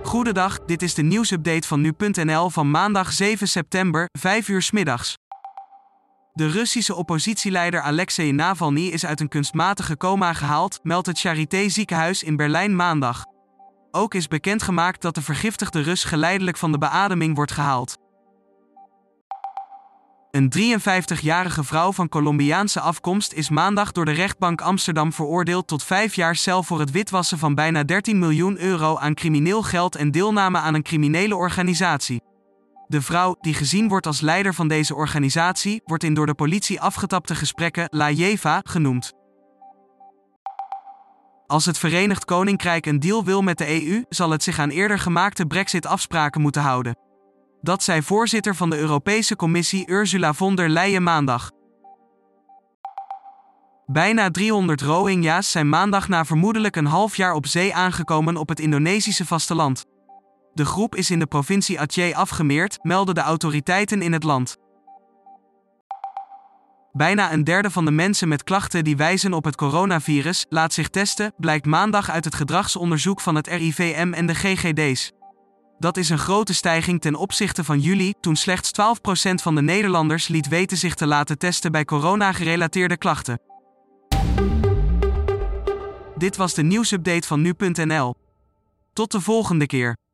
Goedendag, dit is de nieuwsupdate van nu.nl van maandag 7 september, 5 uur 's middags. De Russische oppositieleider Alexei Navalny is uit een kunstmatige coma gehaald, meldt het Charité ziekenhuis in Berlijn maandag. Ook is bekendgemaakt dat de vergiftigde Rus geleidelijk van de beademing wordt gehaald. Een 53-jarige vrouw van Colombiaanse afkomst is maandag door de rechtbank Amsterdam veroordeeld tot 5 jaar cel voor het witwassen van bijna 13 miljoen euro aan crimineel geld en deelname aan een criminele organisatie. De vrouw, die gezien wordt als leider van deze organisatie, wordt in door de politie afgetapte gesprekken La Jeva genoemd. Als het Verenigd Koninkrijk een deal wil met de EU, zal het zich aan eerder gemaakte Brexit-afspraken moeten houden. Dat zei voorzitter van de Europese Commissie Ursula von der Leyen maandag. Bijna 300 Rohingya's zijn maandag na vermoedelijk een half jaar op zee aangekomen op het Indonesische vasteland. De groep is in de provincie Aceh afgemeerd, melden de autoriteiten in het land. Bijna een derde van de mensen met klachten die wijzen op het coronavirus laat zich testen, blijkt maandag uit het gedragsonderzoek van het RIVM en de GGD's. Dat is een grote stijging ten opzichte van juli, toen slechts 12% van de Nederlanders liet weten zich te laten testen bij corona-gerelateerde klachten. Dit was de nieuwsupdate van nu.nl. Tot de volgende keer.